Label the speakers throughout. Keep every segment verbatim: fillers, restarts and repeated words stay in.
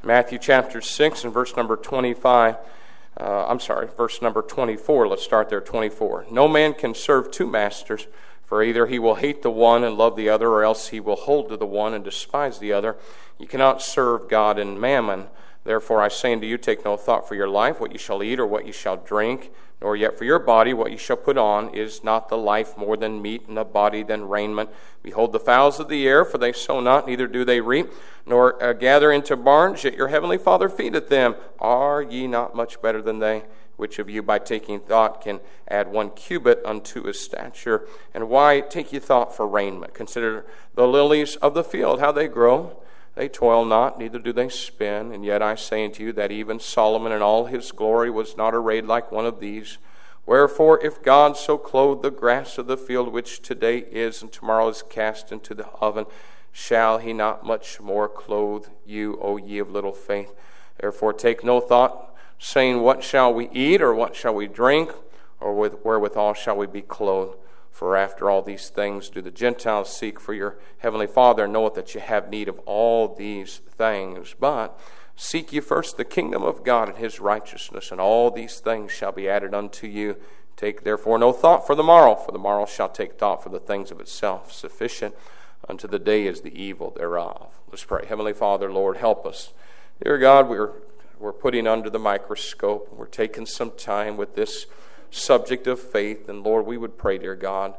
Speaker 1: Matthew chapter six and verse number twenty-five. Uh, I'm sorry, verse number twenty-four. Let's start there, twenty-four. No man can serve two masters, for either he will hate the one and love the other, or else he will hold to the one and despise the other. You cannot serve God and mammon. Therefore I say unto you, take no thought for your life, what you shall eat or what you shall drink, nor yet for your body what you shall put on. Is not the life more than meat, and the body than raiment? Behold the fowls of the air, for they sow not, neither do they reap, nor uh, gather into barns, yet your heavenly Father feedeth them. Are ye not much better than they? Which of you by taking thought can add one cubit unto his stature? And why take ye thought for raiment? Consider the lilies of the field, how they grow. They toil not, neither do they spin. And yet I say unto you that even Solomon in all his glory was not arrayed like one of these. Wherefore, if God so clothe the grass of the field, which today is and tomorrow is cast into the oven, shall he not much more clothe you, O ye of little faith? Therefore take no thought, saying, what shall we eat, or what shall we drink, or with wherewithal shall we be clothed? For after all these things do the Gentiles seek, for your heavenly Father knoweth that you have need of all these things. But seek ye first the kingdom of God and his righteousness, and all these things shall be added unto you. Take therefore no thought for the morrow, for the morrow shall take thought for the things of itself. Sufficient unto the day is the evil thereof. Let's pray. Heavenly Father, Lord, help us. Dear God, we're we're putting under the microscope. We're taking some time with this subject of faith. And Lord, we would pray, dear God,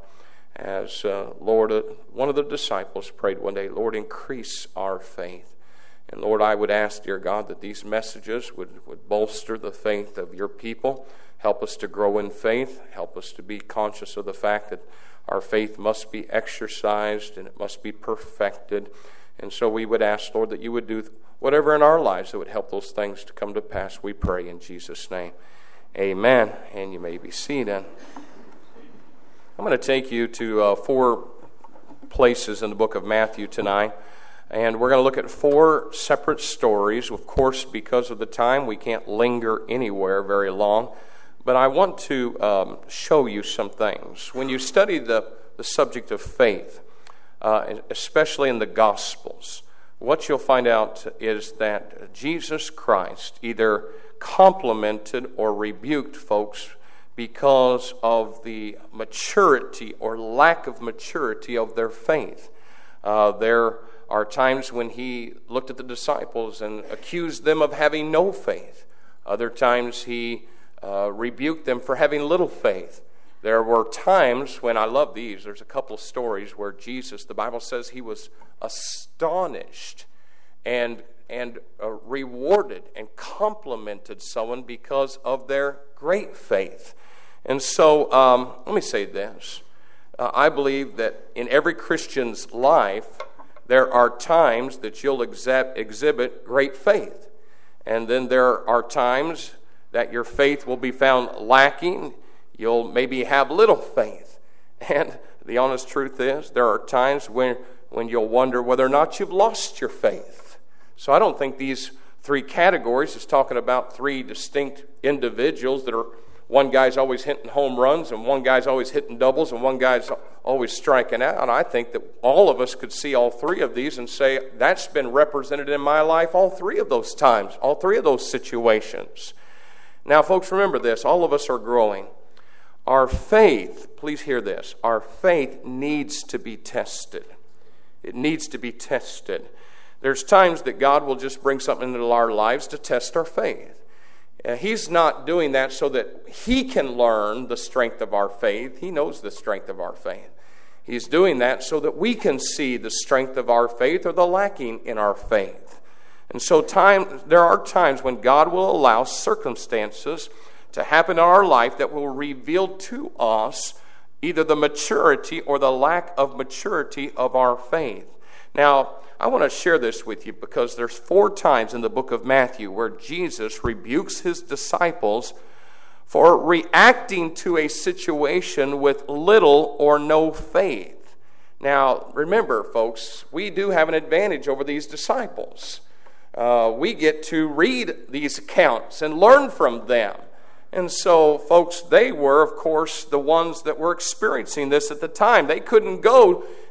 Speaker 1: as uh, Lord, uh, one of the disciples prayed one day, Lord, increase our faith. And Lord, I would ask, dear God, that these messages would, would bolster the faith of your people. Help us to grow in faith. Help us to be conscious of the fact that our faith must be exercised and it must be perfected. And so we would ask, Lord, that you would do whatever in our lives that would help those things to come to pass. We pray in Jesus' name. Amen. And you may be seated. I'm going to take you to uh, four places in the book of Matthew tonight. And we're going to look at four separate stories. Of course, because of the time, we can't linger anywhere very long. But I want to um, show you some things. When you study the, the subject of faith, uh, especially in the Gospels, what you'll find out is that Jesus Christ either complimented or rebuked folks because of the maturity or lack of maturity of their faith. Uh, there are times when he looked at the disciples and accused them of having no faith. Other times he uh, rebuked them for having little faith. There were times when, I love these, there's a couple of stories where Jesus, the Bible says he was astonished and and uh, rewarded and complimented someone because of their great faith. And so, um, let me say this. Uh, I believe that in every Christian's life, there are times that you'll exhib- exhibit great faith. And then there are times that your faith will be found lacking. You'll maybe have little faith. And the honest truth is, there are times when, when you'll wonder whether or not you've lost your faith. So I don't think these three categories is talking about three distinct individuals that are, one guy's always hitting home runs and one guy's always hitting doubles and one guy's always striking out. I think that all of us could see all three of these and say, that's been represented in my life all three of those times, all three of those situations. Now, folks, remember this. All of us are growing. Our faith, please hear this, our faith needs to be tested. It needs to be tested. There's times that God will just bring something into our lives to test our faith. Uh, he's not doing that so that he can learn the strength of our faith. He knows the strength of our faith. He's doing that so that we can see the strength of our faith or the lacking in our faith. And so time, there are times when God will allow circumstances to happen in our life that will reveal to us either the maturity or the lack of maturity of our faith. Now, I want to share this with you because there's four times in the book of Matthew where Jesus rebukes his disciples for reacting to a situation with little or no faith. Now, remember, folks, we do have an advantage over these disciples. Uh, we get to read these accounts and learn from them. And so, folks, they were, of course, the ones that were experiencing this at the time. They couldn't go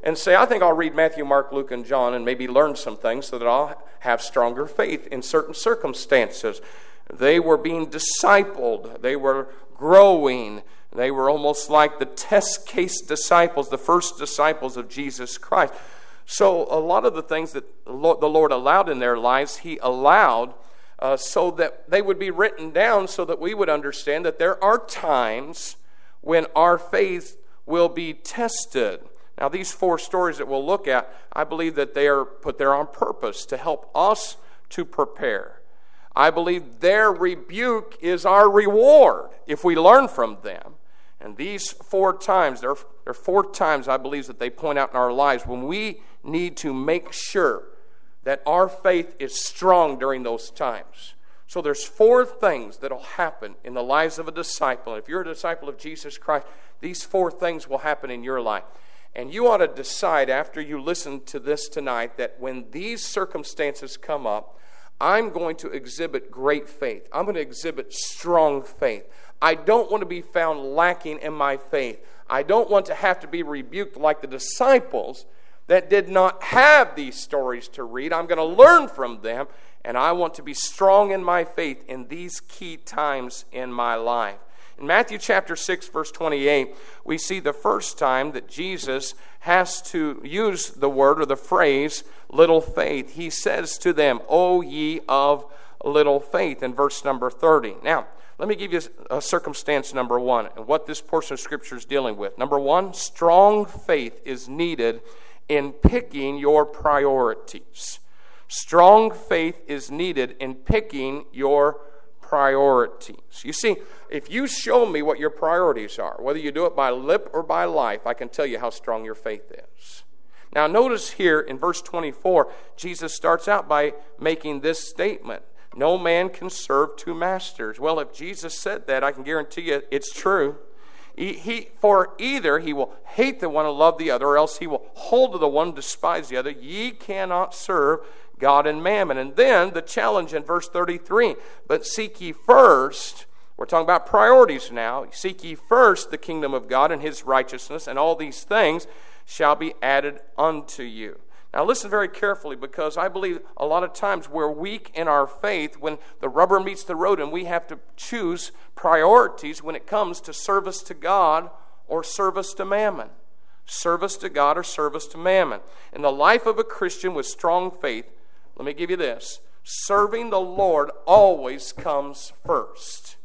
Speaker 1: and say, I think I'll read Matthew, Mark, Luke, and John and maybe learn some things so that I'll have stronger faith in certain circumstances. They were being discipled. They were growing. They were almost like the test case disciples, the first disciples of Jesus Christ. So a lot of the things that the Lord allowed in their lives, He allowed uh, so that they would be written down so that we would understand that there are times when our faith will be tested. Now, these four stories that we'll look at, I believe that they are put there on purpose to help us to prepare. I believe their rebuke is our reward if we learn from them. And these four times, there are, there are four times I believe that they point out in our lives when we need to make sure that our faith is strong during those times. So there's four things that will happen in the lives of a disciple. If you're a disciple of Jesus Christ, these four things will happen in your life. And you ought to decide after you listen to this tonight that when these circumstances come up, I'm going to exhibit great faith. I'm going to exhibit strong faith. I don't want to be found lacking in my faith. I don't want to have to be rebuked like the disciples that did not have these stories to read. I'm going to learn from them, and I want to be strong in my faith in these key times in my life. In Matthew chapter six, verse twenty-eight, we see the first time that Jesus has to use the word or the phrase, little faith. He says to them, O ye of little faith, in verse number thirty. Now, let me give you a circumstance number one, and what this portion of Scripture is dealing with. Number one, strong faith is needed in picking your priorities. Strong faith is needed in picking your priorities. You see, if you show me what your priorities are, whether you do it by lip or by life, I can tell you how strong your faith is. Now notice here in verse twenty-four, Jesus starts out by making this statement. No man can serve two masters. Well, if Jesus said that, I can guarantee you it's true. He, he, for either he will hate the one and love the other, or else he will hold to the one and despise the other. Ye cannot serve God and mammon. And then the challenge in verse thirty-three, but seek ye first, we're talking about priorities now, seek ye first the kingdom of God and His righteousness, and all these things shall be added unto you. Now listen very carefully, because I believe a lot of times we're weak in our faith when the rubber meets the road and we have to choose priorities when it comes to service to God or service to mammon. Service to God or service to mammon. In the life of a Christian with strong faith, let me give you this. Serving the Lord always comes first.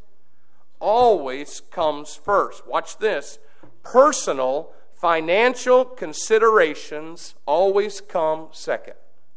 Speaker 1: Always comes first. Watch this. Personal financial considerations always come second.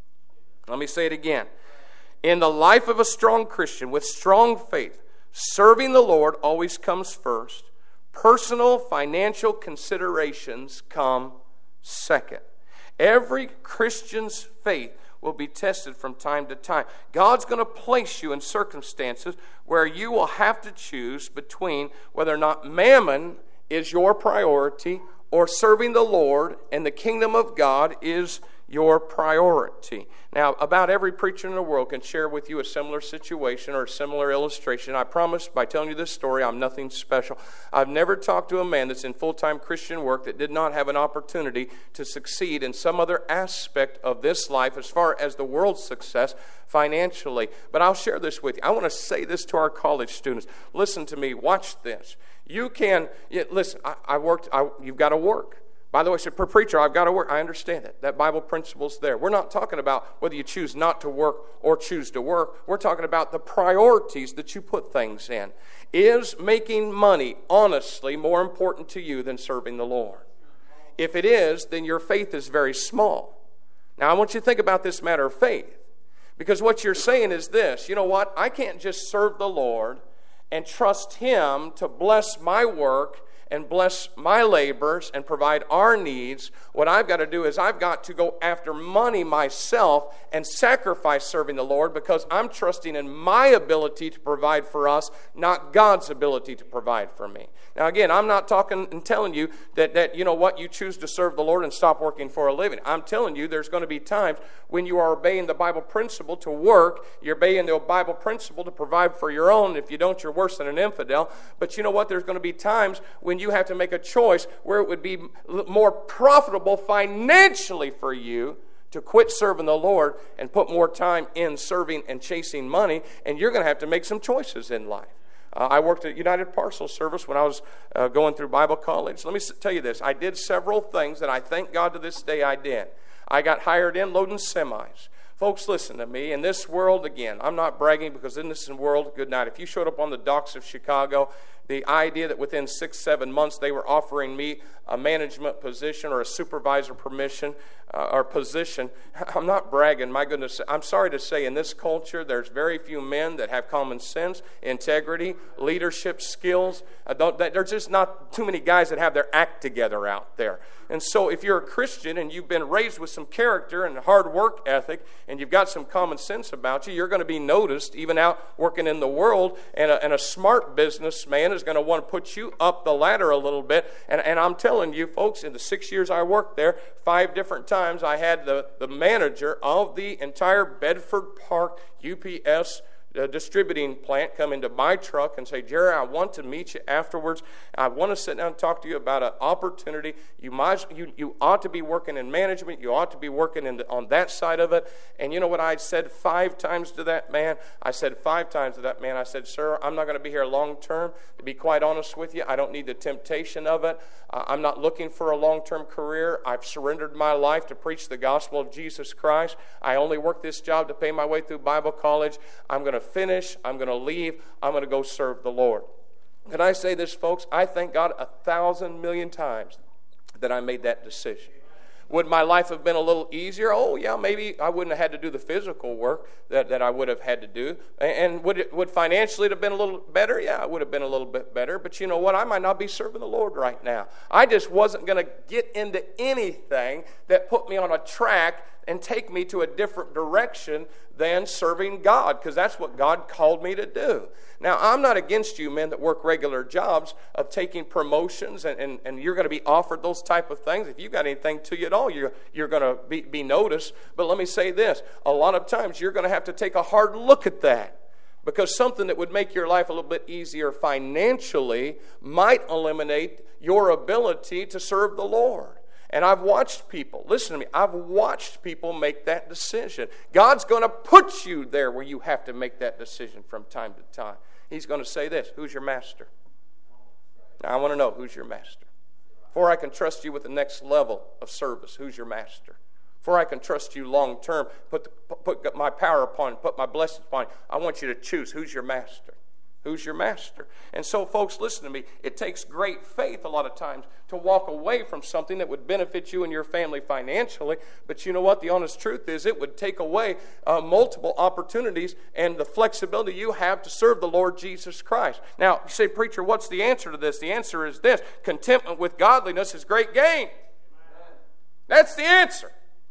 Speaker 1: Let me say it again. In the life of a strong Christian with strong faith, serving the Lord always comes first. Personal financial considerations come second. Every Christian's faith will be tested from time to time. God's going to place you in circumstances where you will have to choose between whether or not mammon is your priority or serving the Lord and the kingdom of God is your priority. Now, about every preacher in the world can share with you a similar situation or a similar illustration. I promise by telling you this story, I'm nothing special. I've never talked to a man that's in full-time Christian work that did not have an opportunity to succeed in some other aspect of this life as far as the world's success financially. But I'll share this with you. I want to say this to our college students. Listen to me. Watch this. You can, yeah, listen, I, I worked, I, you've got to work. By the way, I said, per preacher, I've got to work. I understand it. That Bible principle's there. We're not talking about whether you choose not to work or choose to work. We're talking about the priorities that you put things in. Is making money honestly more important to you than serving the Lord? If it is, then your faith is very small. Now, I want you to think about this matter of faith. Because what you're saying is this, you know what? I can't just serve the Lord and trust Him to bless my work and bless my labors and provide our needs. What I've got to do is I've got to go after money myself and sacrifice serving the Lord, because I'm trusting in my ability to provide for us, not God's ability to provide for me. Now again, I'm not talking and telling you that, that you know what, you choose to serve the Lord and stop working for a living. I'm telling you there's going to be times when you are obeying the Bible principle to work. You're obeying the Bible principle to provide for your own. If you don't, you're worse than an infidel. But you know what, there's going to be times when you have to make a choice where it would be more profitable financially for you to quit serving the Lord and put more time in serving and chasing money, and you're going to have to make some choices in life. Uh, I worked at United Parcel Service when I was uh, going through Bible college. Let me s- tell you this. I did several things that I thank God to this day I did. I got hired in loading semis. Folks, listen to me. In this world, again, I'm not bragging because in this world, good night. If you showed up on the docks of Chicago, the idea that within six, seven months they were offering me a management position or a supervisor permission uh, or position, I'm not bragging. My goodness, I'm sorry to say in this culture, there's very few men that have common sense, integrity, leadership skills. I don't, there's just not too many guys that have their act together out there. And so if you're a Christian and you've been raised with some character and hard work ethic and you've got some common sense about you, you're going to be noticed even out working in the world. And a, and a smart businessman is going to want to put you up the ladder a little bit. And, and I'm telling you, folks, in the six years I worked there, five different times I had the, the manager of the entire Bedford Park U P S a distributing plant come into my truck and say, Jerry, I want to meet you afterwards. I want to sit down and talk to you about an opportunity. You might, you, you ought to be working in management. You ought to be working in the, on that side of it. And you know what I said five times to that man? I said five times to that man, I said, sir, I'm not going to be here long term. To be quite honest with you, I don't need the temptation of it. Uh, I'm not looking for a long-term career. I've surrendered my life to preach the gospel of Jesus Christ. I only work this job to pay my way through Bible college. I'm going to finish. I'm going to leave. I'm going to go serve the Lord. Can I say this, folks? I thank God a thousand million times that I made that decision. Would my life have been a little easier? Oh, yeah, maybe I wouldn't have had to do the physical work that, that I would have had to do. And would it would financially have been a little better? Yeah, it would have been a little bit better. But you know what? I might not be serving the Lord right now. I just wasn't going to get into anything that put me on a track and take me to a different direction than serving God, because that's what God called me to do. Now, I'm not against you men that work regular jobs of taking promotions, and, and, and you're going to be offered those type of things. If you've got anything to you at all, you're, you're going to be, be noticed. But let me say this, a lot of times you're going to have to take a hard look at that, because something that would make your life a little bit easier financially might eliminate your ability to serve the Lord. And I've watched people, listen to me, I've watched people make that decision. God's going to put you there where you have to make that decision from time to time. He's going to say this, who's your master? Now I want to know, who's your master? Before I can trust you with the next level of service, who's your master? Before I can trust you long term, put, the, put my power upon, put my blessings upon you, I want you to choose, who's your master? Who's your master? And so, folks, listen to me. It takes great faith a lot of times to walk away from something that would benefit you and your family financially. But you know what? The honest truth is it would take away uh, multiple opportunities and the flexibility you have to serve the Lord Jesus Christ. Now, you say, preacher, what's the answer to this? The answer is this. Contentment with godliness is great gain. That's the answer.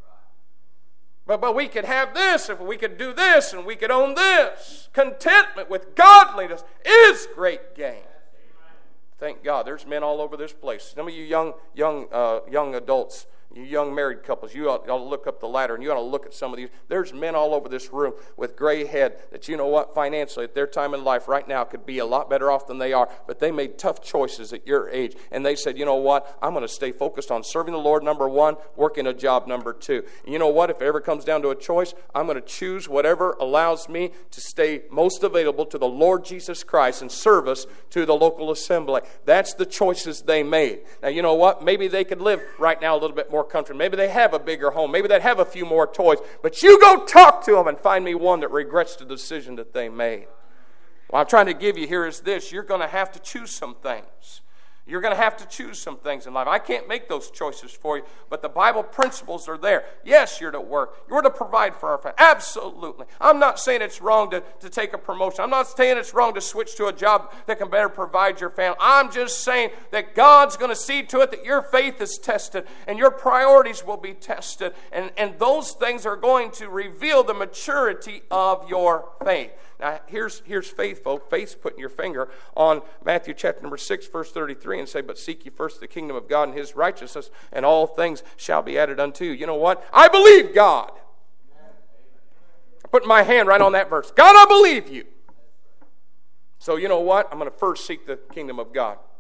Speaker 1: But, but we could have this, if we could do this, and we could own this. Contentment with godliness is great gain. Thank God. There's men all over this place. Some of you young young, uh, young adults, you young married couples, you ought, you ought to look up the ladder and you ought to look at some of these. There's men all over this room with gray head that, you know what, financially at their time in life right now could be a lot better off than they are. But they made tough choices at your age. And they said, you know what, I'm going to stay focused on serving the Lord, number one, working a job, number two. And you know what, if it ever comes down to a choice, I'm going to choose whatever allows me to stay most available to the Lord Jesus Christ and service to the local assembly. That's the choices they made. Now, you know what, maybe they could live right now a little bit more country. Maybe they have a bigger home. Maybe they have a few more toys. But you go talk to them and find me one that regrets the decision that they made. What I'm trying to give you here is this. You're going to have to choose some things. You're going to have to choose some things in life. I can't make those choices for you, but the Bible principles are there. Yes, you're to work. You're to provide for our family. Absolutely. I'm not saying it's wrong to, to take a promotion. I'm not saying it's wrong to switch to a job that can better provide your family. I'm just saying that God's going to see to it that your faith is tested and your priorities will be tested. And, and those things are going to reveal the maturity of your faith. Now, here's, here's faith, folks. Faith's putting your finger on Matthew chapter number six, verse thirty-three, and say, but seek ye first the kingdom of God and his righteousness, and all things shall be added unto you. You know what? I believe God. I put my hand right on that verse. God, I believe you. So you know what? I'm going to first seek the kingdom of God.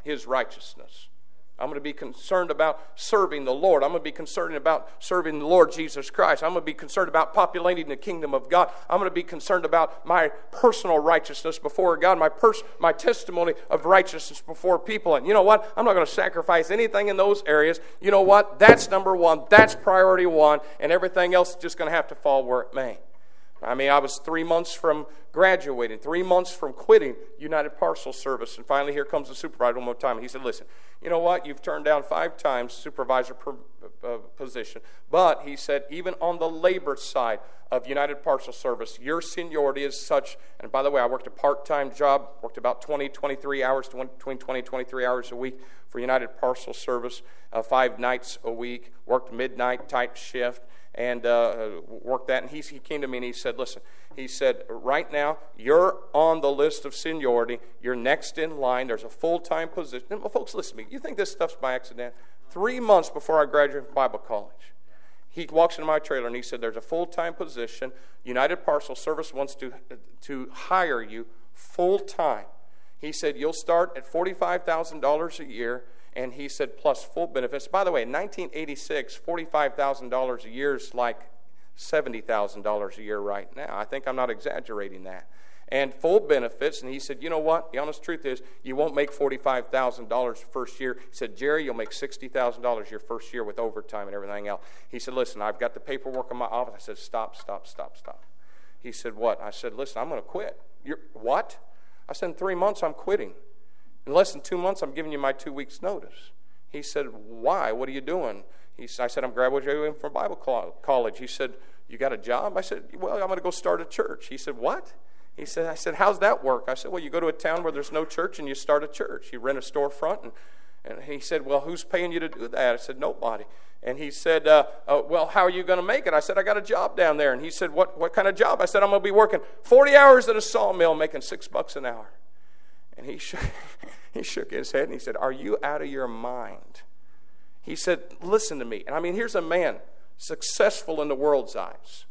Speaker 1: His righteousness. I'm going to be concerned about serving the Lord. I'm going to be concerned about serving the Lord Jesus Christ. I'm going to be concerned about populating the kingdom of God. I'm going to be concerned about my personal righteousness before God, my pers- my testimony of righteousness before people. And you know what? I'm not going to sacrifice anything in those areas. You know what? That's number one. That's priority one. And everything else is just going to have to fall where it may. I mean, I was three months from graduating, three months from quitting United Parcel Service, and finally here comes the supervisor one more time. And he said, listen, you know what? You've turned down five times supervisor per, uh, position, but he said, even on the labor side of United Parcel Service, your seniority is such, and by the way, I worked a part-time job, worked about twenty, twenty-three hours, between twenty and twenty-three hours a week for United Parcel Service, uh, five nights a week, worked midnight type shift, and uh, worked that. And he, he came to me and he said, listen, he said, right now, you're on the list of seniority. You're next in line. There's a full-time position. And, well, folks, listen to me. You think this stuff's by accident? Three months before I graduated from Bible college, he walks into my trailer and he said, there's a full-time position. United Parcel Service wants to, to hire you full-time. He said, you'll start at forty-five thousand dollars a year. And he said, plus full benefits. By the way, in nineteen eighty-six, forty-five thousand dollars a year is like seventy thousand dollars a year right now. I think I'm not exaggerating that. And full benefits. And he said, you know what? The honest truth is, you won't make forty-five thousand dollars the first year. He said, Jerry, you'll make sixty thousand dollars your first year with overtime and everything else. He said, listen, I've got the paperwork in my office. I said, stop, stop, stop, stop. He said, what? I said, listen, I'm going to quit. You're, what? I said, in three months, I'm quitting. In less than two months, I'm giving you my two weeks' notice. He said, why? What are you doing? He, I said, I'm graduating from Bible college. He said, you got a job? I said, well, I'm going to go start a church. He said, what? He said, I said, how's that work? I said, well, you go to a town where there's no church and you start a church. You rent a storefront. And, and he said, well, who's paying you to do that? I said, nobody. And he said, uh, uh, well, how are you going to make it? I said, I got a job down there. And he said, what, what kind of job? I said, I'm going to be working forty hours at a sawmill making six bucks an hour. And he shook, he shook his head and he said, are you out of your mind? He said, listen to me. And I mean, here's a man successful in the world's eyes,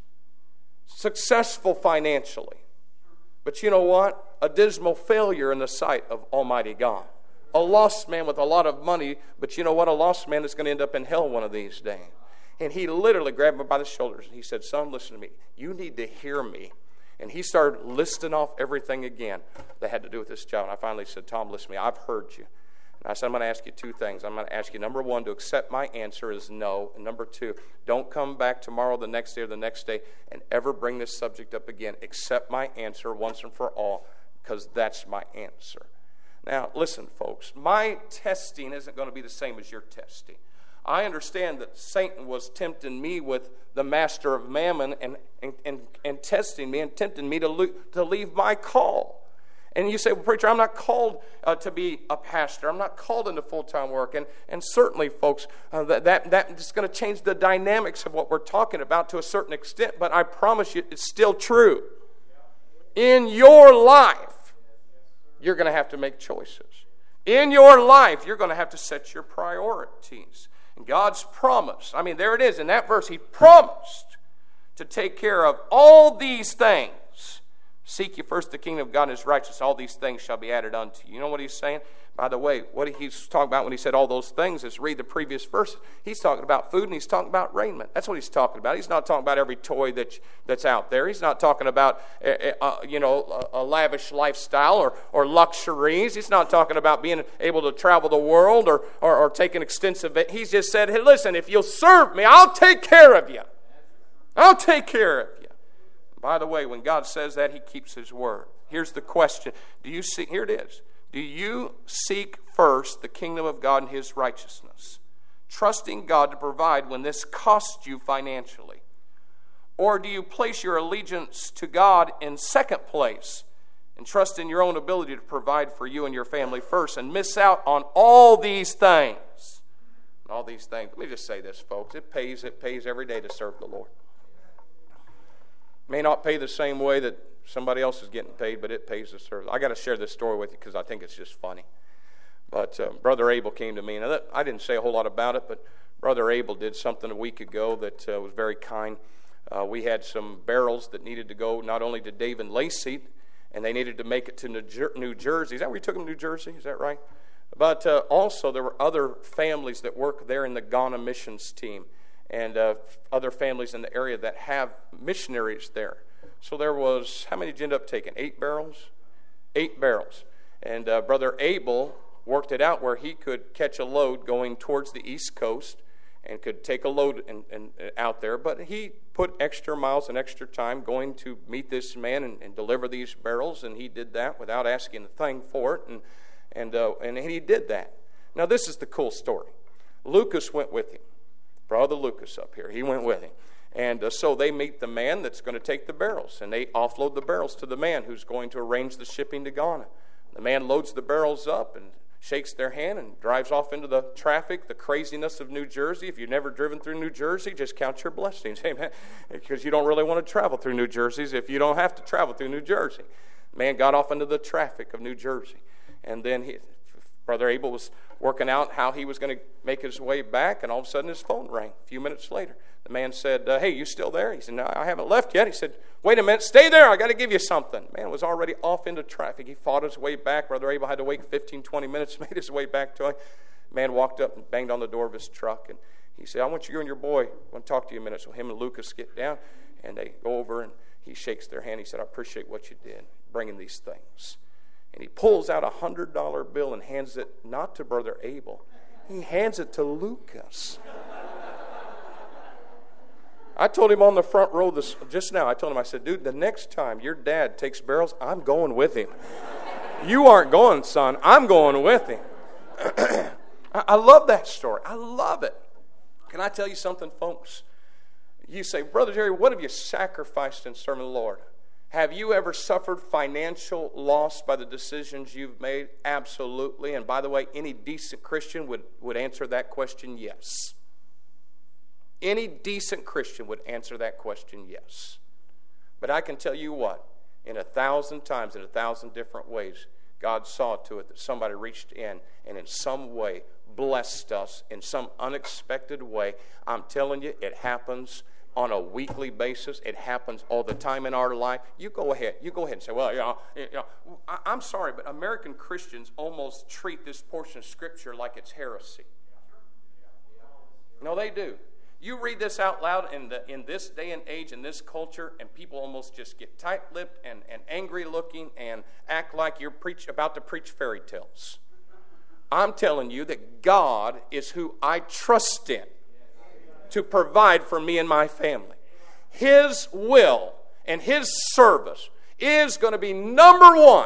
Speaker 1: successful financially. But you know what? A dismal failure in the sight of Almighty God. A lost man with a lot of money, but you know what? A lost man is going to end up in hell one of these days. And he literally grabbed me by the shoulders and he said, son, listen to me. You need to hear me. And he started listing off everything again that had to do with this job. And I finally said, Tom, listen to me. I've heard you. And I said, I'm going to ask you two things. I'm going to ask you, number one, to accept my answer is no. And number two, don't come back tomorrow, the next day, or the next day, and ever bring this subject up again. Accept my answer once and for all, because that's my answer. Now, listen, folks. My testing isn't going to be the same as your testing. I understand that Satan was tempting me with the master of mammon and, and, and, and testing me and tempting me to, lo- to leave my call. And you say, well, preacher, I'm not called uh, to be a pastor. I'm not called into full-time work. And, and certainly, folks, uh, that, that, that is going to change the dynamics of what we're talking about to a certain extent. But I promise you, it's still true. In your life, you're going to have to make choices. In your life, you're going to have to set your priorities. And God's promise, I mean, there it is in that verse. He promised to take care of all these things. Seek ye first the kingdom of God and His righteousness. All these things shall be added unto you. You know what He's saying? By the way, what He's talking about when He said all those things is read the previous verse. He's talking about food and He's talking about raiment. That's what He's talking about. He's not talking about every toy that, that's out there. He's not talking about uh, uh, you know a, a lavish lifestyle or, or luxuries. He's not talking about being able to travel the world or, or, or take an extensive... He's just said, hey, listen, if you'll serve me, I'll take care of you. I'll take care of you. By the way, when God says that, He keeps His word. Here's the question. Do you see? Here it is. Do you seek first the kingdom of God and His righteousness, trusting God to provide when this costs you financially? Or do you place your allegiance to God in second place and trust in your own ability to provide for you and your family first and miss out on all these things? All these things. Let me just say this, folks. It pays, it pays every day to serve the Lord. May not pay the same way that somebody else is getting paid, but it pays to serve. I got to share this story with you because I think it's just funny. But uh, Brother Abel came to me, and I didn't say a whole lot about it, but Brother Abel did something a week ago that uh, was very kind. Uh, we had some barrels that needed to go not only to Dave and Lacey, and they needed to make it to New, Jer- New Jersey. Is that where you took them to New Jersey? Is that right? But uh, also there were other families that work there in the Ghana missions team, and uh, other families in the area that have missionaries there. So there was, how many did you end up taking? Eight barrels? Eight barrels. And uh, Brother Abel worked it out where he could catch a load going towards the East Coast and could take a load in, in, out there. But he put extra miles and extra time going to meet this man and, and deliver these barrels, and he did that without asking a thing for it, and and uh, and he did that. Now this is the cool story. Lucas went with him. Brother Lucas up here, he went with him. And uh, so they meet the man that's going to take the barrels, and they offload the barrels to the man who's going to arrange the shipping to Ghana. The man loads the barrels up and shakes their hand and drives off into the traffic, the craziness of New Jersey. If you've never driven through New Jersey, just count your blessings, amen, because you don't really want to travel through New Jersey if you don't have to travel through New Jersey. The man got off into the traffic of New Jersey, and then he, Brother Abel was working out how he was going to make his way back, and all of a sudden his phone rang a few minutes later. The man said, uh, hey, you still there? He said, no, I haven't left yet. He said, wait a minute, stay there. I got to give you something. The man was already off into traffic. He fought his way back. Brother Abel had to wait fifteen, twenty minutes, made his way back to him. The man walked up and banged on the door of his truck, and he said, I want you and your boy, I want to talk to you a minute. So him and Lucas get down, and they go over, and he shakes their hand. He said, I appreciate what you did, bringing these things. And he pulls out a one hundred dollar bill and hands it not to Brother Abel. He hands it to Lucas. I told him on the front row this just now, I told him, I said, dude, the next time your dad takes barrels, I'm going with him. You aren't going, son. I'm going with him. I love that story. I love it. Can I tell you something, folks? You say, Brother Jerry, what have you sacrificed in serving the Lord? Have you ever suffered financial loss by the decisions you've made? Absolutely. And by the way, any decent Christian would, would answer that question, yes. Any decent Christian would answer that question, yes. But I can tell you what, in a thousand times, in a thousand different ways, God saw to it that somebody reached in and in some way blessed us in some unexpected way. I'm telling you, it happens on a weekly basis. It happens all the time in our life. You go ahead. You go ahead and say, well, you know, you know, I'm sorry, but American Christians almost treat this portion of Scripture like it's heresy. No, they do. You read this out loud in the in this day and age, in this culture, and people almost just get tight-lipped and, and angry-looking and act like you're preach, about to preach fairy tales. I'm telling you that God is who I trust in to provide for me and my family. His will and His service is going to be number one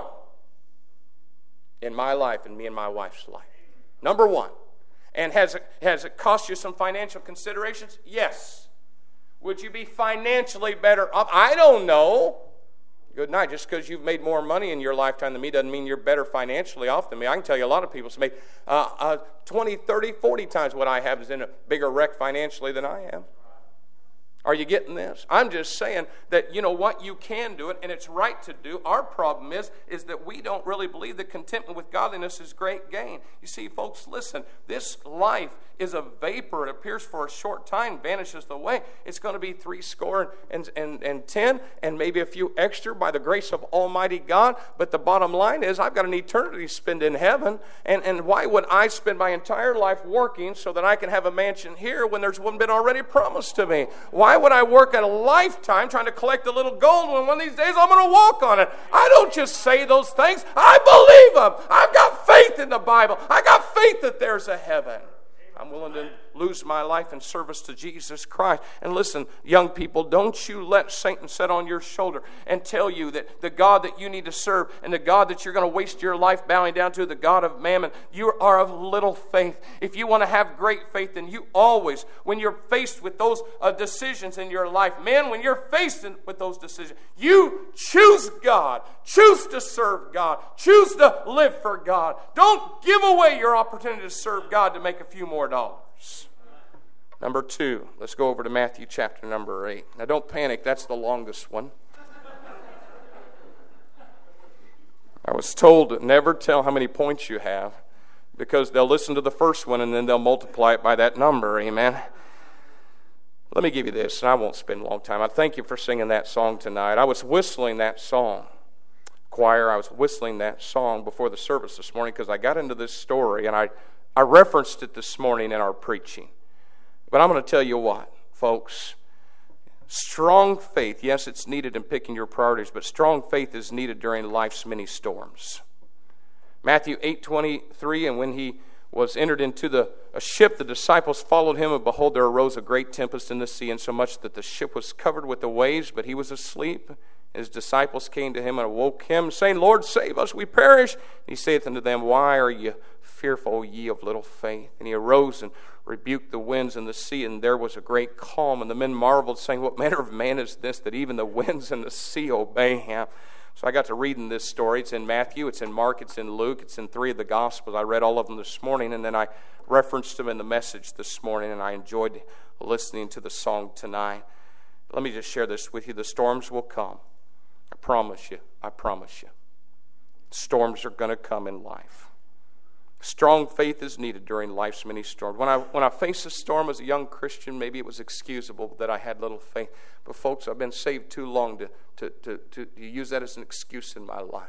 Speaker 1: in my life and me and my wife's life. Number one. And has it, has it cost you some financial considerations? Yes. Would you be financially better off? I don't know. Good night. Just because you've made more money in your lifetime than me doesn't mean you're better financially off than me. I can tell you a lot of people have made uh, uh, twenty, thirty, forty times what I have is in a bigger wreck financially than I am. Are you getting this? I'm just saying that, you know what, you can do it, and it's right to do. Our problem is, is that we don't really believe that contentment with godliness is great gain. You see, folks, listen, this life is a vapor. It appears for a short time, vanishes away. It's going to be three score and, and, and ten, and maybe a few extra by the grace of Almighty God. But the bottom line is, I've got an eternity to spend in heaven, and, and why would I spend my entire life working so that I can have a mansion here when there's one been already promised to me? Why would I work a lifetime trying to collect a little gold when one of these days I'm going to walk on it? I don't just say those things. I believe them. I've got faith in the Bible. I got faith that there's a heaven. I'm willing to lose my life in service to Jesus Christ. And listen, young people, don't you let Satan sit on your shoulder and tell you that the God that you need to serve and the God that you're going to waste your life bowing down to, the God of mammon, you are of little faith. If you want to have great faith, then you always, when you're faced with those uh, decisions in your life, men, when you're faced with those decisions, you choose God. Choose to serve God. Choose to live for God. Don't give away your opportunity to serve God to make a few more dollars. Number two, let's go over to Matthew chapter number eight. Now don't panic, that's the longest one. I was told to never tell how many points you have, because they'll listen to the first one and then they'll multiply it by that number, amen. Let me give you this, and I won't spend a long time. I thank you for singing that song tonight. I was whistling that song. Of choir, I was whistling that song before the service this morning because I got into this story, and I, I referenced it this morning in our preaching. But I'm going to tell you what, folks. Strong faith, yes, it's needed in picking your priorities, but strong faith is needed during life's many storms. Matthew eight twenty-three, and when he was entered into the a ship, the disciples followed him, and behold, there arose a great tempest in the sea, insomuch that the ship was covered with the waves, but he was asleep. His disciples came to him and awoke him, saying, Lord, save us, we perish. And he saith unto them, Why are ye fearful, O ye of little faith? And he arose and rebuked the winds and the sea, and there was a great calm. And the men marveled, saying, What manner of man is this, that even the winds and the sea obey him? So I got to reading this story. It's in Matthew, it's in Mark, it's in Luke, it's in three of the Gospels. I read all of them this morning, and then I referenced them in the message this morning, and I enjoyed listening to the song tonight. Let me just share this with you. The storms will come. I promise you. I promise you. Storms are going to come in life. Strong faith is needed during life's many storms. When I when I faced a storm as a young Christian, maybe it was excusable that I had little faith. But folks, I've been saved too long to, to, to, to, to use that as an excuse in my life.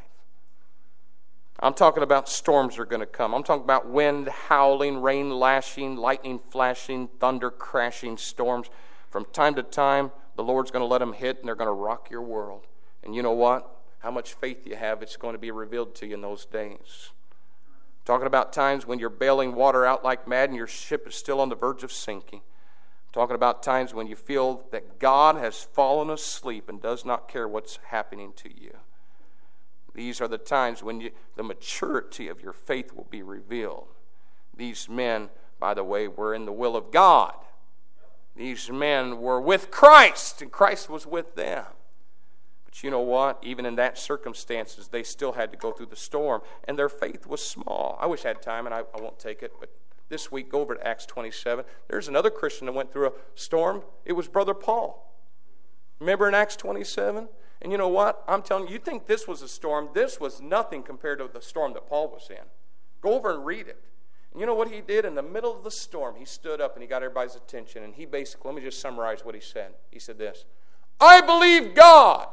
Speaker 1: I'm talking about storms are going to come. I'm talking about wind howling, rain lashing, lightning flashing, thunder crashing storms. From time to time, the Lord's going to let them hit, and they're going to rock your world. And you know what? How much faith you have, it's going to be revealed to you in those days. Talking about times when you're bailing water out like mad and your ship is still on the verge of sinking. Talking about times when you feel that God has fallen asleep and does not care what's happening to you. These are the times when you, the maturity of your faith will be revealed. These men, by the way, were in the will of God. These men were with Christ, and Christ was with them. But you know what? Even in that circumstances, they still had to go through the storm, and their faith was small. I wish I had time, and I, I won't take it, but this week, go over to Acts twenty-seven. There's another Christian that went through a storm. It was Brother Paul. Remember in Acts twenty-seven? And you know what? I'm telling you, you think this was a storm. This was nothing compared to the storm that Paul was in. Go over and read it. And you know what he did? In the middle of the storm, he stood up and he got everybody's attention. And he basically, let me just summarize what he said. He said this, I believe God.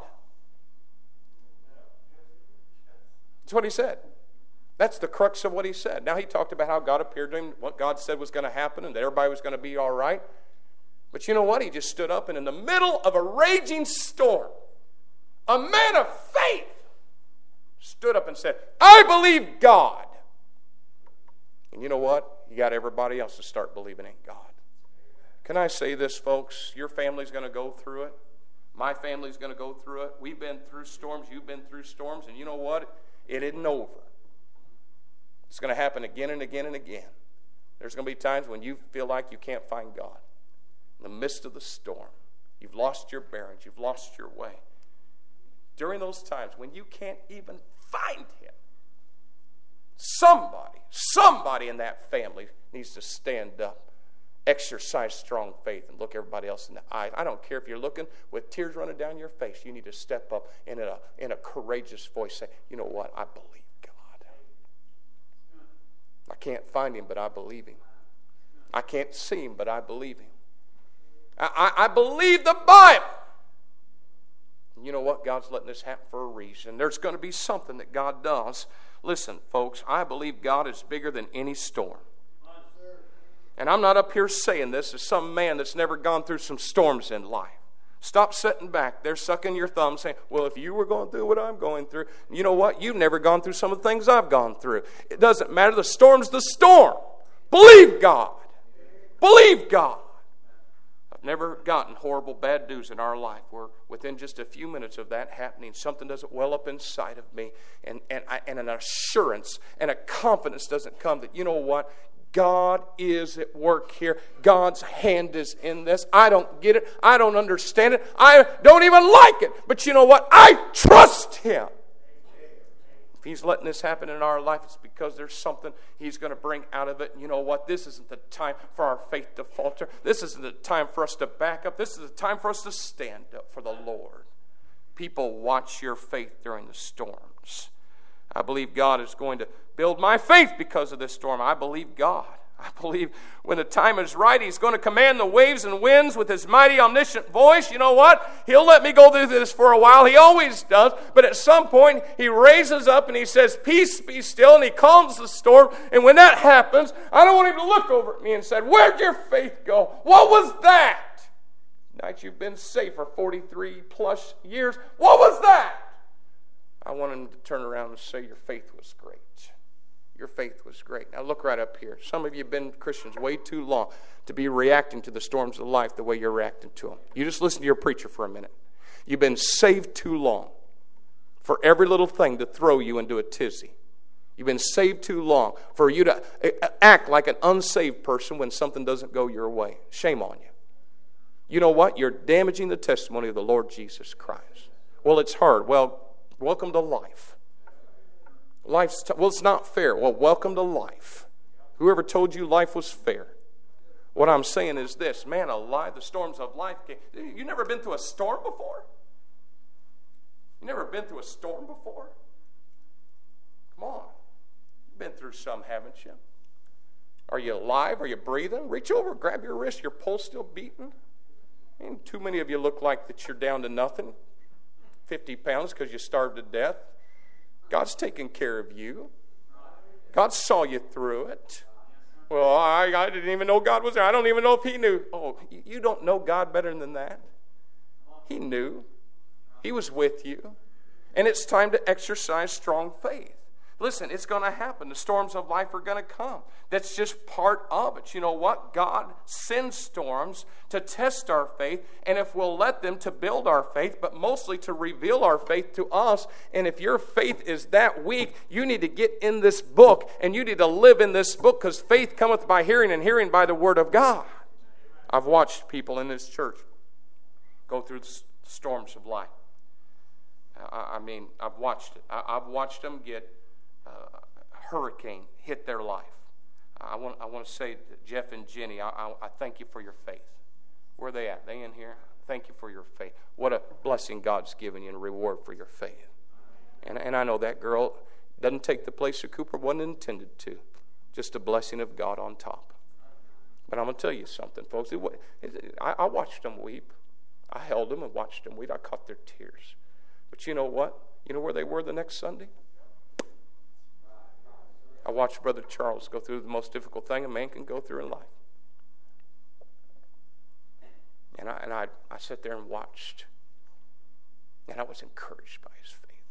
Speaker 1: That's what he said. That's the crux of what he said. Now he talked about how God appeared to him, what God said was going to happen, and that everybody was going to be all right. But you know what? He just stood up, and in the middle of a raging storm, a man of faith stood up and said, I believe God. And you know what? He got everybody else to start believing in God. Can I say this, folks? Your family's going to go through it. My family's going to go through it. We've been through storms. You've been through storms. And you know what? It isn't over. It's going to happen again and again and again. There's going to be times when you feel like you can't find God. In the midst of the storm, you've lost your bearings. You've lost your way. During those times when you can't even find Him, somebody, somebody in that family needs to stand up, exercise strong faith, and look everybody else in the eye. I don't care if you're looking with tears running down your face. You need to step up and in a, in a courageous voice say, you know what, I believe God. I can't find Him, but I believe Him. I can't see Him, but I believe Him. I, I, I believe the Bible. And you know what? God's letting this happen for a reason. There's going to be something that God does. Listen, folks, I believe God is bigger than any storm. And I'm not up here saying this as some man that's never gone through some storms in life. Stop sitting back there sucking your thumb saying, well, if you were going through what I'm going through, you know what? You've never gone through some of the things I've gone through. It doesn't matter. The storm's the storm. Believe God. Believe God. I've never gotten horrible bad news in our life where within just a few minutes of that happening, something doesn't well up inside of me, and, and, I, and an assurance and a confidence doesn't come that, you know what? God is at work here. God's hand is in this. I don't get it. I don't understand it. I don't even like it. But you know what? I trust Him. If He's letting this happen in our life, it's because there's something He's going to bring out of it. And you know what? This isn't the time for our faith to falter. This isn't the time for us to back up. This is the time for us to stand up for the Lord. People watch your faith during the storms. I believe God is going to build my faith because of this storm. I believe God. I believe when the time is right, He's going to command the waves and winds with His mighty omniscient voice. You know what? He'll let me go through this for a while. He always does. But at some point, He raises up and He says, peace, be still, and He calms the storm. And when that happens, I don't want Him to look over at me and say, where'd your faith go? What was that? Night you've been saved for forty-three plus years. What was that? I want Him to turn around and say, your faith was great. Your faith was great. Now look right up here. Some of you have been Christians way too long to be reacting to the storms of life the way you're reacting to them. You just listen to your preacher for a minute. You've been saved too long for every little thing to throw you into a tizzy. You've been saved too long for you to act like an unsaved person when something doesn't go your way. Shame on you. You know what? You're damaging the testimony of the Lord Jesus Christ. Well, it's hard. Well, welcome to life. Life's t- well, it's not fair. Well, welcome to life. Whoever told you life was fair? What I'm saying is this, man alive, the storms of life came. You never been through a storm before? You never been through a storm before? Come on. You've been through some, haven't you? Are you alive? Are you breathing? Reach over, grab your wrist, your pulse still beating? I mean, too many of you look like that you're down to nothing, fifty pounds because you starved to death. God's taking care of you. God saw you through it. Well, I, I didn't even know God was there. I don't even know if He knew. Oh, you don't know God better than that. He knew. He was with you. And it's time to exercise strong faith. Listen, it's going to happen. The storms of life are going to come. That's just part of it. You know what? God sends storms to test our faith, and if we'll let them, to build our faith, but mostly to reveal our faith to us. And if your faith is that weak, you need to get in this book, and you need to live in this book, because faith cometh by hearing, and hearing by the word of God. I've watched people in this church go through the storms of life. I mean, I've watched it. I've watched them get Uh, a hurricane hit their life. I want I want to say to Jeff and Jenny, I, I, I thank you for your faith. Where are they at? They in here? Thank you for your faith. What a blessing God's given you and a reward for your faith. And, and I know that girl doesn't take the place of Cooper, wasn't intended to. Just a blessing of God on top. But I'm going to tell you something, folks. It, it, I, I watched them weep. I held them and watched them weep. I caught their tears. But you know what? You know where they were the next Sunday? I watched Brother Charles go through the most difficult thing a man can go through in life. And I and I, I sat there and watched. And I was encouraged by his faith.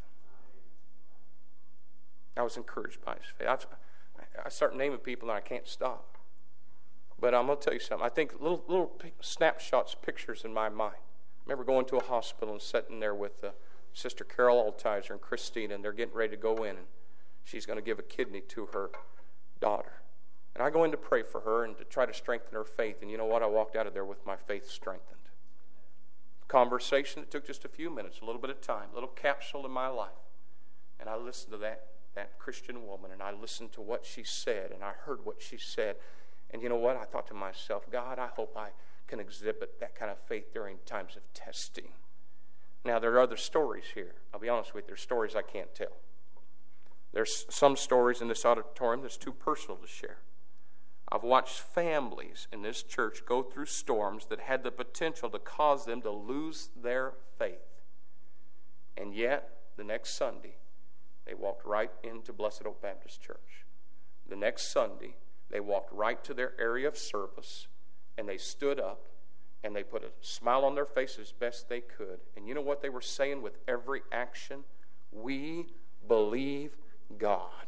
Speaker 1: I was encouraged by his faith. I, I start naming people and I can't stop. But I'm going to tell you something. I think little little snapshots, pictures in my mind. I remember going to a hospital and sitting there with uh, Sister Carol Altizer and Christina, and they're getting ready to go in, and she's going to give a kidney to her daughter. And I go in to pray for her and to try to strengthen her faith. And you know what? I walked out of there with my faith strengthened. Conversation that took just a few minutes, a little bit of time, a little capsule in my life. And I listened to that, that Christian woman, and I listened to what she said, and I heard what she said. And you know what? I thought to myself, God, I hope I can exhibit that kind of faith during times of testing. Now, there are other stories here. I'll be honest with you, there's stories I can't tell. There's some stories in this auditorium that's too personal to share. I've watched families in this church go through storms that had the potential to cause them to lose their faith. And yet, the next Sunday, they walked right into Blessed Oak Baptist Church. The next Sunday, they walked right to their area of service, and they stood up, and they put a smile on their face as best they could. And you know what they were saying with every action? We believe God.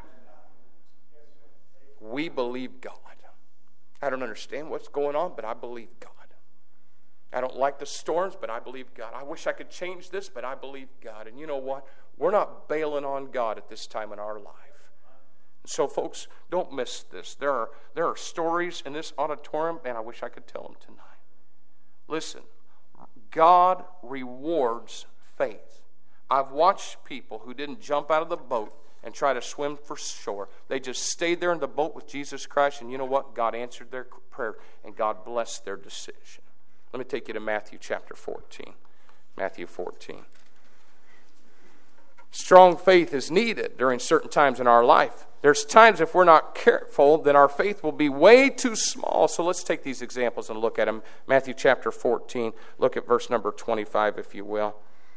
Speaker 1: We believe God. I don't understand what's going on, but I believe God. I don't like the storms, but I believe God. I wish I could change this, but I believe God. And you know what? We're not bailing on God at this time in our life. So, folks, don't miss this. There are, there are stories in this auditorium, and I wish I could tell them tonight. Listen, God rewards faith. I've watched people who didn't jump out of the boat and try to swim for shore. They just stayed there in the boat with Jesus Christ, and you know what? God answered their prayer, and God blessed their decision. Let me take you to Matthew chapter fourteen. Matthew fourteen. Strong faith is needed during certain times in our life. There's times if we're not careful, then our faith will be way too small. So let's take these examples and look at them. Matthew chapter fourteen, look at verse number twenty-five, if you will.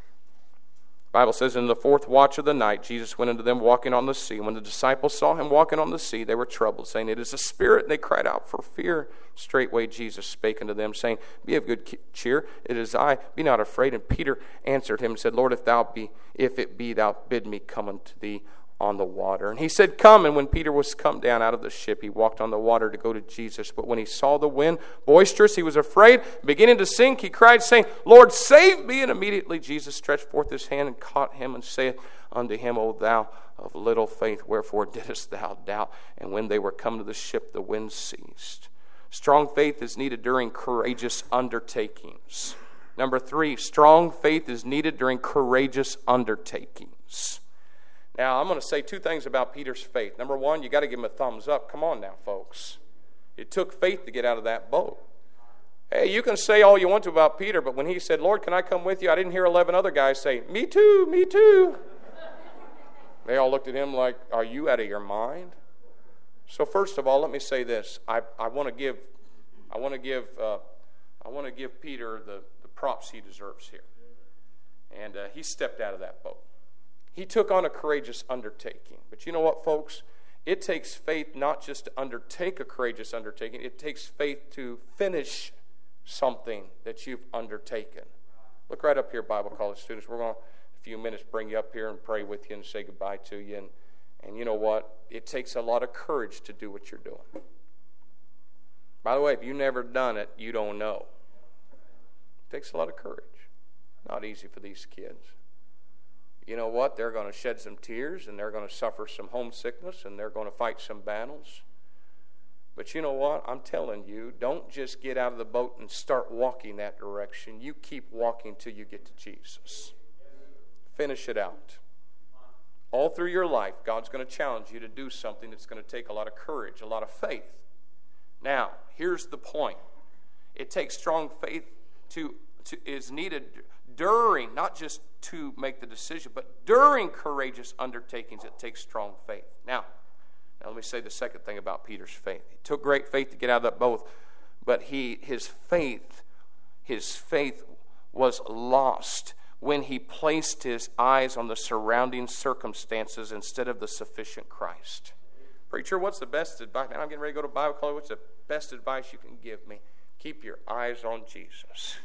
Speaker 1: The Bible says, in the fourth watch of the night, Jesus went into them walking on the sea. When the disciples saw him walking on the sea, they were troubled, saying, it is a spirit. And they cried out for fear. Straightway Jesus spake unto them, saying, be of good cheer, it is I, be not afraid. And Peter answered him and said, Lord, if thou be, if it be, thou bid me come unto thee on the water. And he said, come. And when Peter was come down out of the ship, he walked on the water to go to Jesus. But when he saw the wind boisterous, he was afraid. Beginning to sink, he cried, saying, Lord, save me. And immediately Jesus stretched forth his hand and caught him and saith unto him, O thou of little faith, wherefore didst thou doubt? And when they were come to the ship, the wind ceased. Strong faith is needed during courageous undertakings. Number three, strong faith is needed during courageous undertakings. Now, I'm going to say two things about Peter's faith. Number one, you got to give him a thumbs up. Come on now, folks. It took faith to get out of that boat. Hey, you can say all you want to about Peter, but when he said, Lord, can I come with you? I didn't hear eleven other guys say, me too, me too. They all looked at him like, are you out of your mind? So first of all, let me say this. I, I want to give, I want to give, uh, I want to give Peter the, the props he deserves here. And uh, he stepped out of that boat. He took on a courageous undertaking. But you know what, folks? It takes faith not just to undertake a courageous undertaking. It takes faith to finish something that you've undertaken. Look right up here, Bible college students. We're going to, in a few minutes, bring you up here and pray with you and say goodbye to you. And, and you know what? It takes a lot of courage to do what you're doing. By the way, if you've never done it, you don't know. It takes a lot of courage. Not easy for these kids. You know what? They're going to shed some tears, and they're going to suffer some homesickness, and they're going to fight some battles. But you know what? I'm telling you, don't just get out of the boat and start walking that direction. You keep walking till you get to Jesus. Finish it out. All through your life, God's going to challenge you to do something that's going to take a lot of courage, a lot of faith. Now, here's the point. It takes strong faith to, to is needed during, not just to make the decision, but during courageous undertakings, it takes strong faith. Now, now let me say the second thing about Peter's faith. It took great faith to get out of that boat, but he his faith, his faith was lost when he placed his eyes on the surrounding circumstances instead of the sufficient Christ. Preacher, what's the best advice? Man, I'm getting ready to go to Bible college. What's the best advice you can give me? Keep your eyes on Jesus.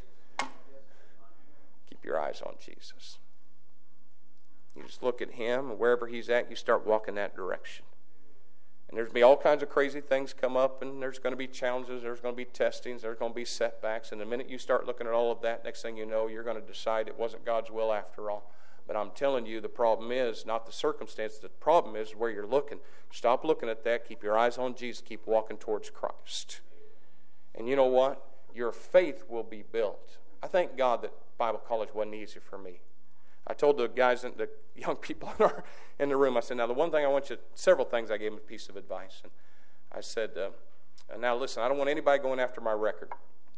Speaker 1: Keep your eyes on Jesus. You just look at him, and wherever he's at, you start walking that direction. And there's going to be all kinds of crazy things come up, and there's going to be challenges, there's going to be testings, there's going to be setbacks. And the minute you start looking at all of that, next thing you know, you're going to decide it wasn't God's will after all. But I'm telling you, the problem is not the circumstances. The problem is where you're looking. Stop looking at that. Keep your eyes on Jesus. Keep walking towards Christ. And you know what? Your faith will be built. I thank God that Bible college wasn't easy for me. I told the guys, and the young people in, our, in the room, I said, now the one thing I want you, several things I gave them a piece of advice. And I said, uh, now listen, I don't want anybody going after my record.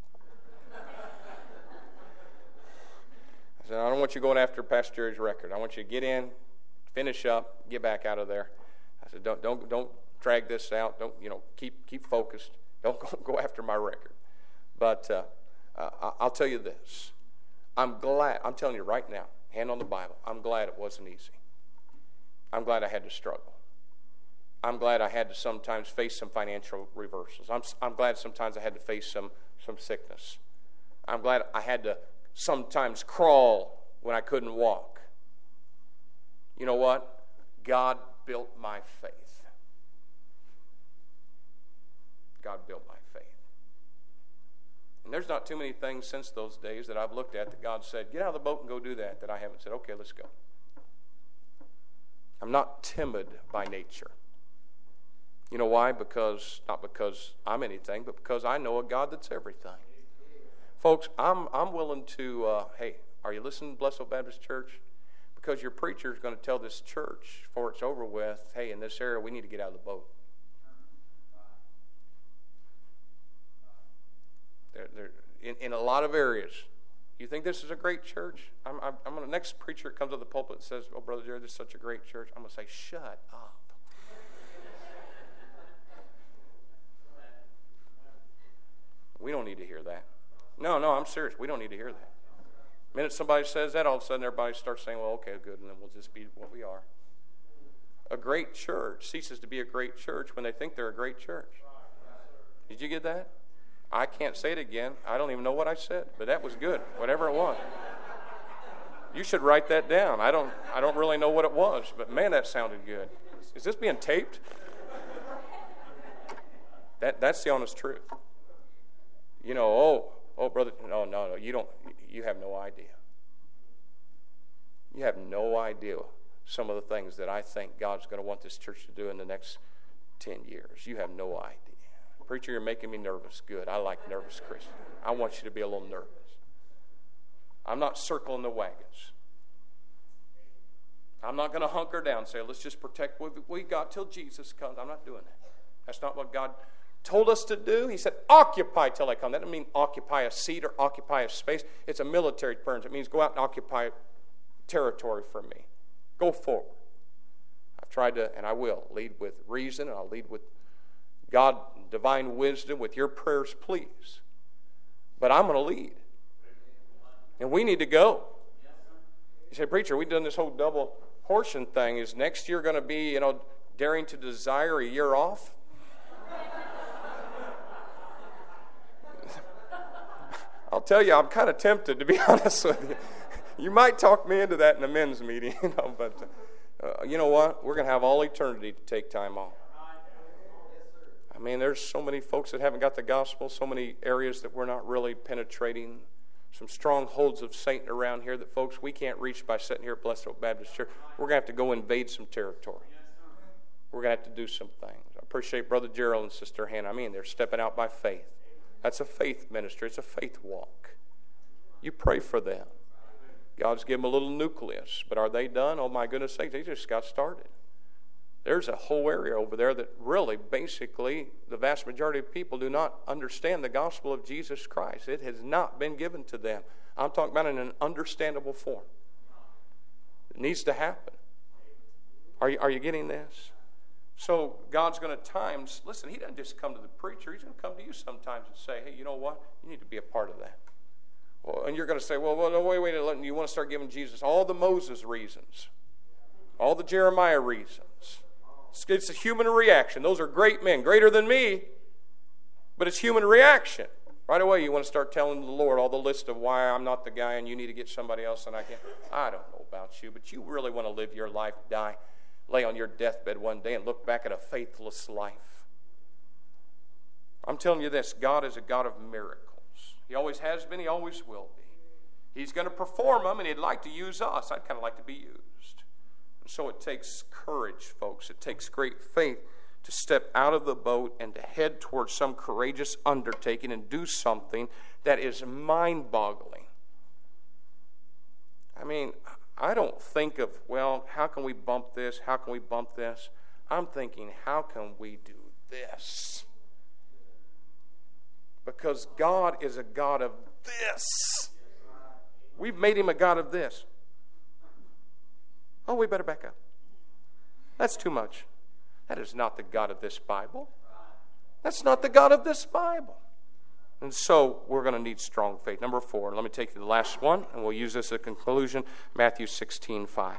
Speaker 1: I said, I don't want you going after Pastor Jerry's record. I want you to get in, finish up, get back out of there. I said, don't don't don't drag this out. Don't, you know, keep keep focused. Don't go, go after my record. But uh, uh, I'll tell you this. I'm glad, I'm telling you right now, hand on the Bible, I'm glad it wasn't easy. I'm glad I had to struggle. I'm glad I had to sometimes face some financial reversals. I'm, I'm glad sometimes I had to face some, some sickness. I'm glad I had to sometimes crawl when I couldn't walk. You know what? God built my faith. God built my faith. And there's not too many things since those days that I've looked at that God said, get out of the boat and go do that, that I haven't said, okay, let's go. I'm not timid by nature. You know why? Because, not because I'm anything, but because I know a God that's everything. Folks, I'm I'm willing to, uh, hey, are you listening to Blessed Hope Baptist Church? Because your preacher is going to tell this church before it's over with, hey, in this area, we need to get out of the boat. There, there, in, in a lot of areas, You think this is a great church? I'm, I'm, I'm going to, next preacher that comes to the pulpit and says, oh, Brother Jerry, this is such a great church. I'm going to say, shut up. We don't need to hear that. No, no, I'm serious. We don't need to hear that. The minute somebody says that, all of a sudden everybody starts saying, well, okay, good, and then we'll just be what we are. A great church ceases to be a great church when they think they're a great church. Did you get that? I can't say it again. I don't even know what I said, but that was good, whatever it was. You should write that down. I don't I don't really know what it was, but man, that sounded good. Is this being taped? That that's the honest truth. You know, oh, oh, brother, no, no, no, you don't, you have no idea. You have no idea some of the things that I think God's going to want this church to do in the next ten years. You have no idea. Preacher, you're making me nervous. Good. I like nervous Christians. I want you to be a little nervous. I'm not circling the wagons. I'm not going to hunker down and say, let's just protect what we got till Jesus comes. I'm not doing that. That's not what God told us to do. He said, occupy till I come. That doesn't mean occupy a seat or occupy a space. It's a military term. It means go out and occupy territory for me. Go forward. I've tried to, and I will, lead with reason, and I'll lead with God, divine wisdom, with your prayers, please. But I'm going to lead. And we need to go. You say, preacher, we've done this whole double portion thing. Is next year going to be, you know, daring to desire a year off? I'll tell you, I'm kind of tempted, to be honest with you. You might talk me into that in a men's meeting, you know, but uh, you know what? We're going to have all eternity to take time off. I mean, there's so many folks that haven't got the gospel, so many areas that we're not really penetrating, some strongholds of Satan around here that, folks, we can't reach by sitting here at Blessed Oak Baptist Church. We're going to have to go invade some territory. We're going to have to do some things. I appreciate Brother Gerald and Sister Hannah. I mean, they're stepping out by faith. That's a faith ministry. It's a faith walk. You pray for them. God's given them a little nucleus. But are they done? Oh, my goodness sake, they just got started. There's a whole area over there that really, basically, the vast majority of people do not understand the gospel of Jesus Christ. It has not been given to them. I'm talking about in an understandable form. It needs to happen. Are you, are you getting this? So God's going to times, listen, he doesn't just come to the preacher. He's going to come to you sometimes and say, hey, you know what? You need to be a part of that. Well, and you're going to say, well, well no, wait, wait, wait. You want to start giving Jesus all the Moses reasons, all the Jeremiah reasons. It's a human reaction. Those are great men, greater than me, but it's human reaction. Right away, you want to start telling the Lord all the list of why I'm not the guy and you need to get somebody else and I can't. I don't know about you, but you really want to live your life, die, lay on your deathbed one day and look back at a faithless life. I'm telling you this, God is a God of miracles. He always has been, he always will be. He's going to perform them and he'd like to use us. I'd kind of like to be used. And so it takes courage, folks. It takes great faith to step out of the boat and to head towards some courageous undertaking and do something that is mind-boggling. I mean, I don't think of, well, how can we bump this? How can we bump this? I'm thinking, how can we do this? Because God is a God of this. We've made him a God of this. Oh, we better back up. That's too much. That is not the God of this Bible. That's not the God of this Bible. And so we're going to need strong faith. Number four, let me take you to the last one, and we'll use this as a conclusion. Matthew sixteen five.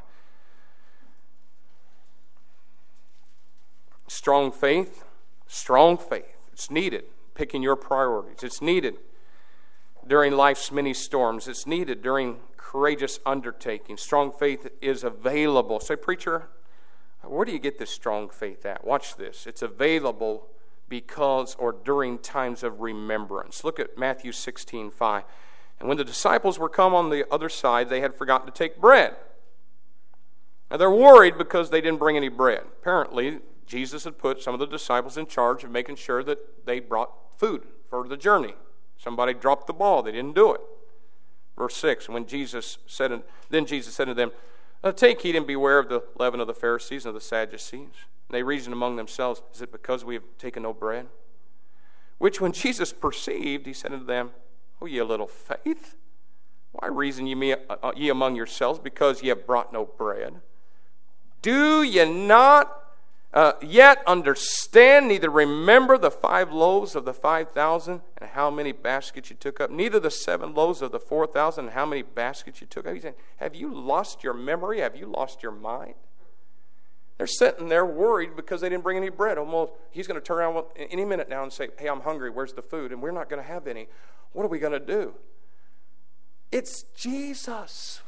Speaker 1: Strong faith, strong faith. It's needed. Picking your priorities. It's needed during life's many storms. It's needed during courageous undertakings. Strong faith is available. Say, preacher, where do you get this strong faith at? Watch this. It's available because or during times of remembrance. Look at Matthew sixteen five. And when the disciples were come on the other side, they had forgotten to take bread. Now they're worried because they didn't bring any bread. Apparently, Jesus had put some of the disciples in charge of making sure that they brought food for the journey. Somebody dropped the ball. They didn't do it. Verse six, when Jesus said, then Jesus said to them, take heed and beware of the leaven of the Pharisees and of the Sadducees. And they reasoned among themselves, is it because we have taken no bread? Which when Jesus perceived, he said unto them, oh, ye little faith, Why reason ye, me, uh, ye among yourselves, because ye have brought no bread? Do ye not uh, yet understand, neither remember the five loaves of the five thousand, and how many baskets you took up, neither the seven loaves of the four thousand, and how many baskets you took up? He's saying, have you lost your memory? Have you lost your mind? They're sitting there worried because they didn't bring any bread. Almost, he's going to turn around any minute now and say, hey, I'm hungry, where's the food? And we're not going to have any. What are we going to do? It's Jesus.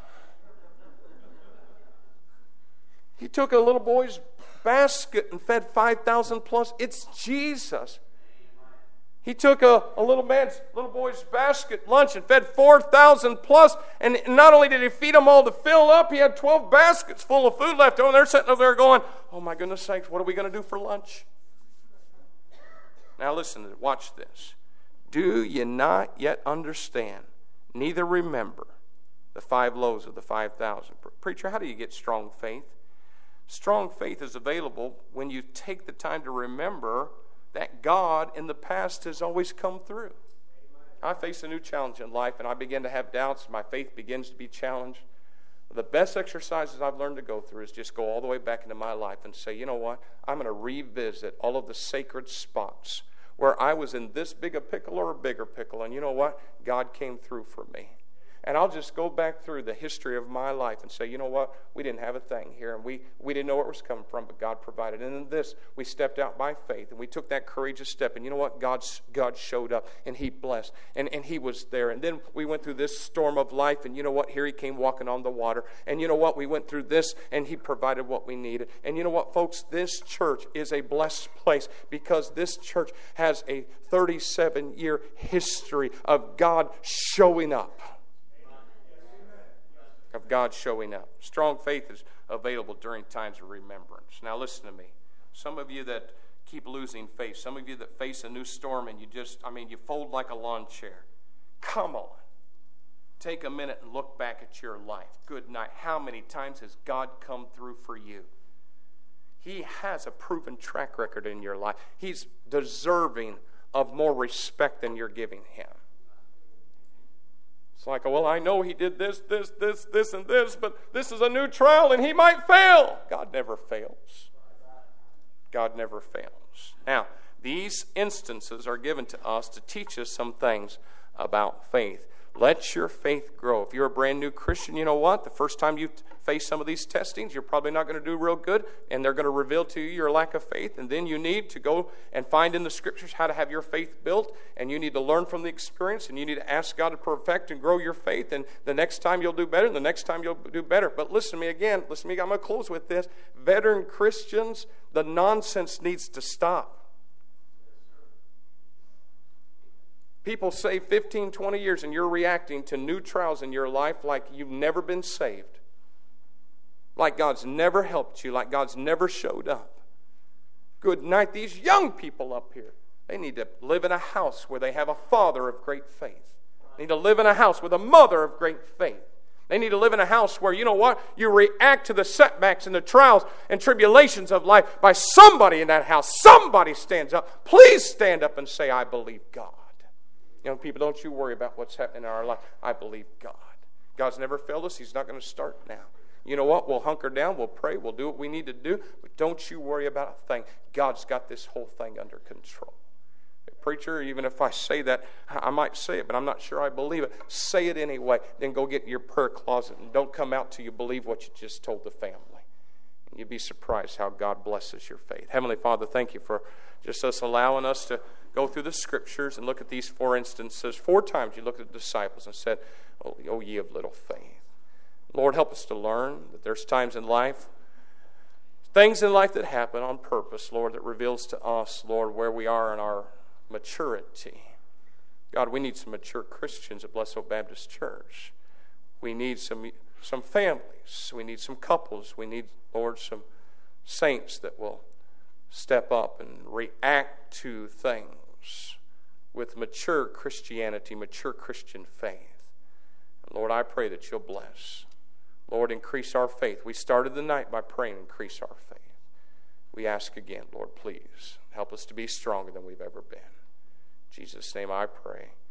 Speaker 1: He took a little boy's basket and fed five thousand plus. It's Jesus. He took a, a little man's, little boy's basket lunch and fed four thousand plus. And not only did he feed them all to fill up, he had twelve baskets full of food left over. And they're sitting over there going, oh my goodness sakes, what are we going to do for lunch? Now listen, watch this. Do ye not yet understand, neither remember the five loaves of the five thousand? Preacher, how do you get strong faith? Strong faith is available when you take the time to remember that God in the past has always come through. I face a new challenge in life, and I begin to have doubts. My faith begins to be challenged. The best exercises I've learned to go through is just go all the way back into my life and say, you know what? I'm going to revisit all of the sacred spots where I was in this big a pickle or a bigger pickle, and you know what? God came through for me. And I'll just go back through the history of my life and say, you know what? We didn't have a thing here, and we, we didn't know where it was coming from, but God provided. And in this, we stepped out by faith, and we took that courageous step. And you know what? God's, God showed up, and He blessed, and, and He was there. And then we went through this storm of life, and you know what? Here He came walking on the water. And you know what? We went through this, and He provided what we needed. And you know what, folks? This church is a blessed place because this church has a thirty-seven year history of God showing up. Of God showing up. Strong faith is available during times of remembrance. Now listen to me. Some of you that keep losing faith, some of you that face a new storm and you just, I mean, you fold like a lawn chair. Come on. Take a minute and look back at your life. Good night. How many times has God come through for you? He has a proven track record in your life. He's deserving of more respect than you're giving Him. It's like, well, I know He did this, this, this, this, and this, but this is a new trial and He might fail. God never fails. God never fails. Now, these instances are given to us to teach us some things about faith. Let your faith grow. If you're a brand new Christian, you know what? The first time you face some of these testings, you're probably not going to do real good, and they're going to reveal to you your lack of faith. And then you need to go and find in the Scriptures how to have your faith built, and you need to learn from the experience, and you need to ask God to perfect and grow your faith. And the next time you'll do better, and the next time you'll do better. But listen to me again. Listen to me. I'm going to close with this. Veteran Christians, the nonsense needs to stop. People say fifteen, twenty years and you're reacting to new trials in your life like you've never been saved. Like God's never helped you, like God's never showed up. Good night. These young people up here, they need to live in a house where they have a father of great faith. They need to live in a house with a mother of great faith. They need to live in a house where, you know what, you react to the setbacks and the trials and tribulations of life by somebody in that house. Somebody stands up. Please stand up and say, I believe God. Young people, don't you worry about what's happening in our life. I believe God. God's never failed us. He's not going to start now. You know what? We'll hunker down. We'll pray. We'll do what we need to do. But don't you worry about a thing. God's got this whole thing under control. Preacher, even if I say that, I might say it, but I'm not sure I believe it. Say it anyway. Then go get in your prayer closet and don't come out till you believe what you just told the family. And you'd be surprised how God blesses your faith. Heavenly Father, thank you for just us allowing us to go through the Scriptures and look at these four instances. Four times you looked at the disciples and said, oh, oh ye of little faith. Lord, help us to learn that there's times in life, things in life that happen on purpose, Lord, that reveals to us, Lord, where we are in our maturity. God, we need some mature Christians at Blessed Hope Baptist Church. We need some, some families. We need some couples. We need, Lord, some saints that will step up and react to things with mature Christianity, mature Christian faith. And Lord, I pray that you'll bless. Lord, increase our faith. We started the night by praying, increase our faith. We ask again, Lord, please help us to be stronger than we've ever been. In Jesus' name I pray.